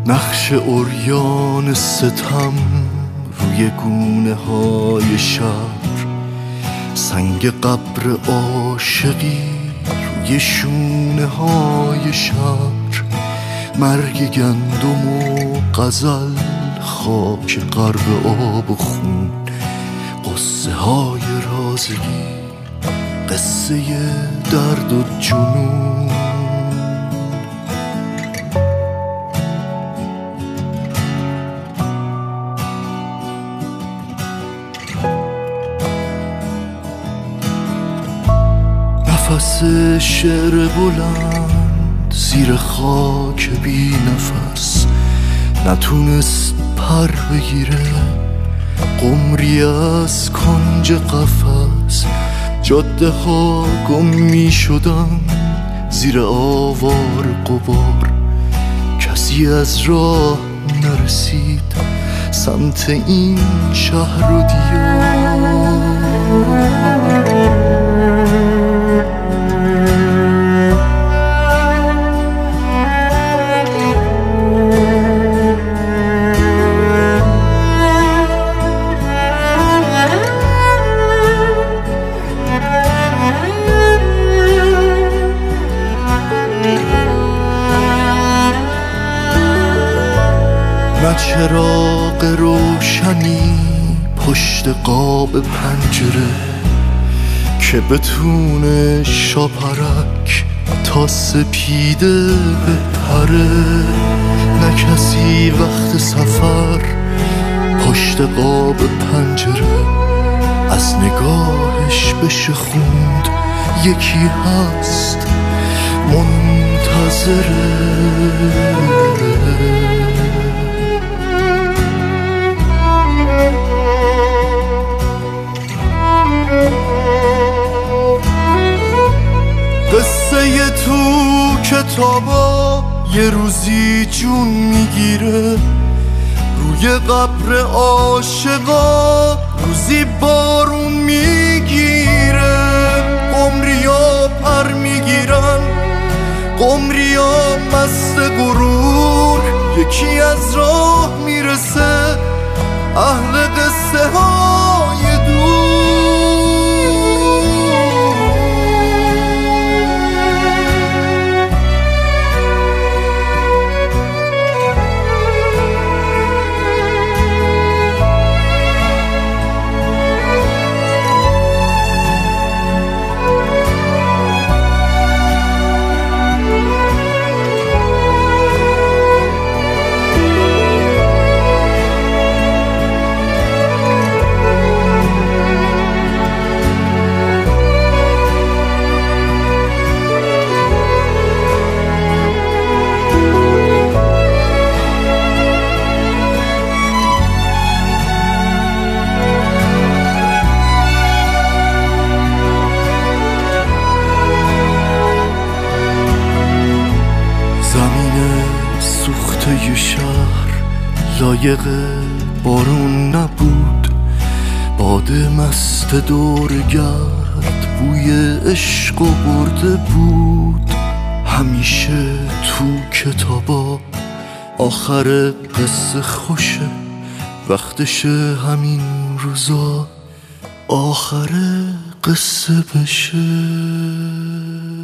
نقش عریان ستم روی گونه های شهر، سنگ قبر عاشقی روی شونه های شهر، مرگ گندم و غزل، خاک غرب آب و خون، قصه های رازگی، قصه درد و جنون. نفس شعر بلند زیر خاک بی نفس، نتونست پر بگیره قمری از کنج قفس. جاده ها گم می شدن زیر آوار غبار، کسی از راه نرسید سمت این شهر و دیار. نه چراغ روشنی پشت قاب پنجره که بتونه شاپرک تا سپیده بپره، نه کسی وقت سفر پشت قاب پنجره از نگاهش بشه خوند یکی هست منتظره. قصه تو کتابا یه روزی جون میگیره، روی قبر عاشقا روزی بارون میگیره. قمریا پر میگیرن، قمریا مست غرور، یکی از راه میرسه اهل قصه های دور. یه شهر لایق بارون نبود، باد مست دور گرد بوی عشق و برده بود. همیشه تو کتابا آخر قصه خوشه، وقتشه همین روزا آخر قصه بشه.